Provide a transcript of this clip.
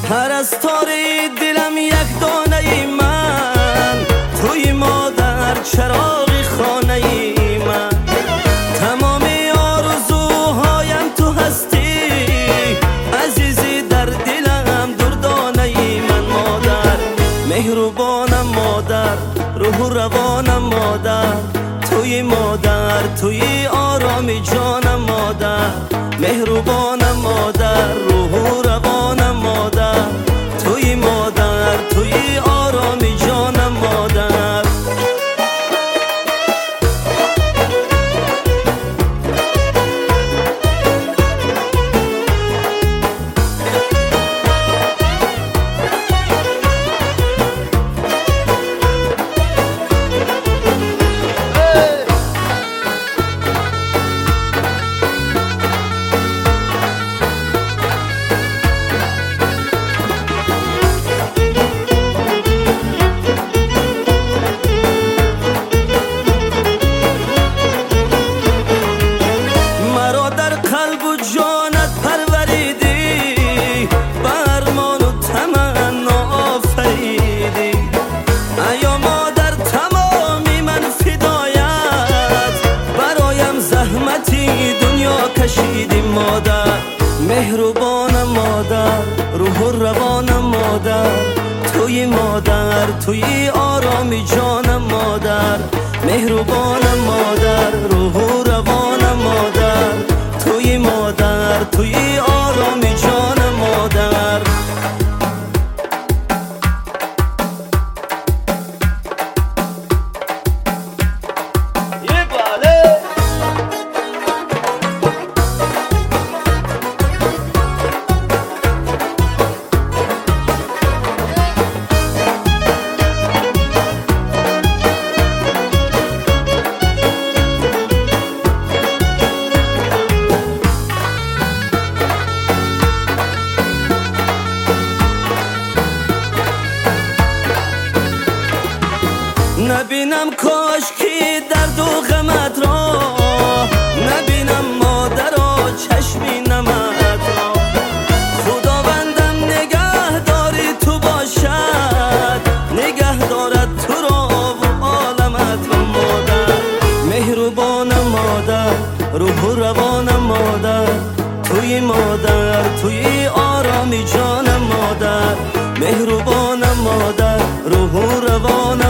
پرستاری دلم یک دانه ای من، توی مادر چراغی خانه ای من. تمامی آرزوهایم تو هستی عزیزی، در دلم دردانه ای من. مادر مهربانم، مادر روح و روانم، مادر توی مادر توی آرامی جانم. مادر مهربانم، مادر روح و روانم، مادر توی مادر توی آرامی جانم. مادر مادر مهربانم، مادر روح و روانم، مادر توی مادر توی آرامی جانم. مادر مهربانم، مادر روح و روانم، مادر توی مادر توی آرامی جانم. مادر نبینم کاشکی درد و غمت را، نبینم مادرها چشمی نمت را. خداوندم نگه داری تو باشد، نگه دارد تو را و عالمت را. مادر مهربانم، مادر روح و روانم، مادر توی مادر توی آرامی جانم. مادر مهربانم، مادر روح و روانم،